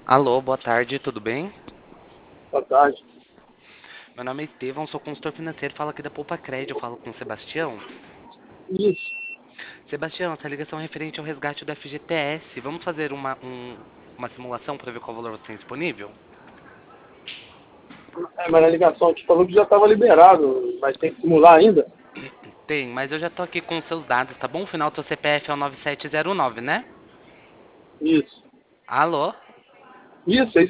Alô, boa tarde, tudo bem? Boa tarde. Meu nome é Estevão, sou consultor financeiro, falo aqui da Poupa Crédito, eu falo com o Sebastião. Isso. Sebastião, essa ligação é referente ao resgate do FGTS. Vamos fazer uma simulação para ver qual valor você tem disponível? Mas na ligação te falou que já estava liberado, mas tem que simular ainda? Tem, mas eu já tô aqui com os seus dados, tá bom? O final do seu CPF é o 9709, né? Isso. Alô? Isso, é